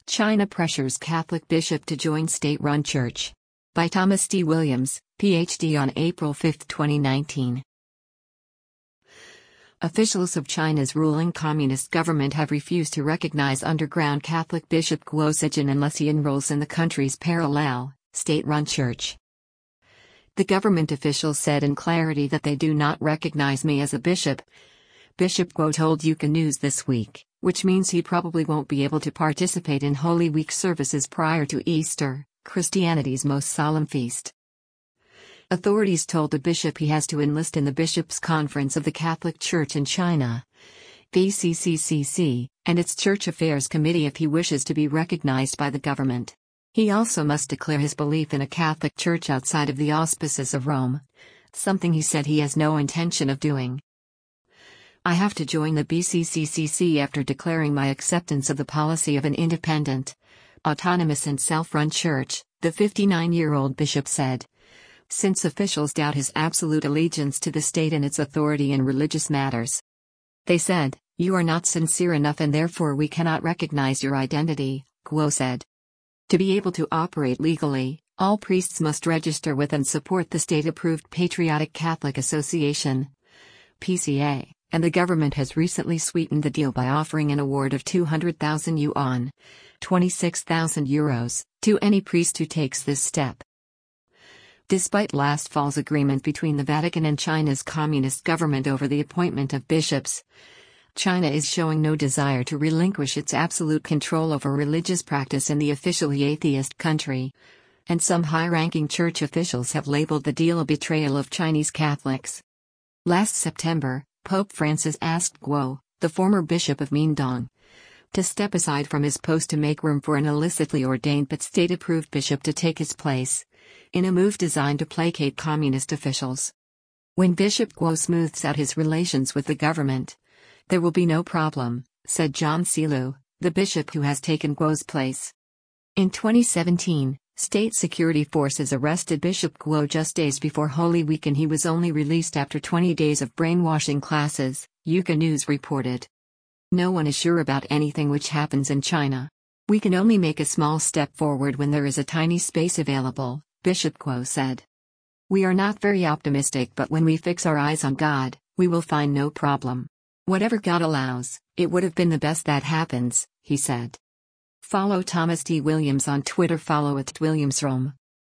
China pressures Catholic bishop to join state-run church. By Thomas D. Williams, Ph.D. on April 5, 2019. Officials of China's ruling communist government have refused to recognize underground Catholic Bishop Guo Zejun unless he enrolls in the country's parallel, state-run church. The government officials said in clarity that they do not recognize me as a bishop. Bishop Guo told Yuka News this week, which means he probably won't be able to participate in Holy Week services prior to Easter, Christianity's most solemn feast. Authorities told the bishop he has to enlist in the Bishops' Conference of the Catholic Church in China, BCCCC, and its Church Affairs Committee if he wishes to be recognized by the government. He also must declare his belief in a Catholic Church outside of the auspices of Rome, something he said he has no intention of doing. I have to join the BCCCC after declaring my acceptance of the policy of an independent, autonomous and self-run church, the 59-year-old bishop said. Since officials doubt his absolute allegiance to the state and its authority in religious matters. They said, "You are not sincere enough and therefore we cannot recognize your identity," Guo said. To be able to operate legally, all priests must register with and support the state-approved Patriotic Catholic Association, PCA, and the government has recently sweetened the deal by offering an award of 200,000 yuan, 26,000 euros, to any priest who takes this step. Despite last fall's agreement between the Vatican and China's communist government over the appointment of bishops, China is showing no desire to relinquish its absolute control over religious practice in the officially atheist country, and some high-ranking church officials have labeled the deal a betrayal of Chinese Catholics. Last September, Pope Francis asked Guo, the former bishop of Mindong, to step aside from his post to make room for an illicitly ordained but state-approved bishop to take his place, in a move designed to placate communist officials. When Bishop Guo smooths out his relations with the government, there will be no problem, said John Silu, the bishop who has taken Guo's place. In 2017, state security forces arrested Bishop Guo just days before Holy Week and he was only released after 20 days of brainwashing classes, Yuka News reported. No one is sure about anything which happens in China. We can only make a small step forward when there is a tiny space available, Bishop Guo said. We are not very optimistic, but when we fix our eyes on God, we will find no problem. Whatever God allows, it would have been the best that happens, he said. Follow Thomas D. Williams on Twitter. Follow @WilliamsRome.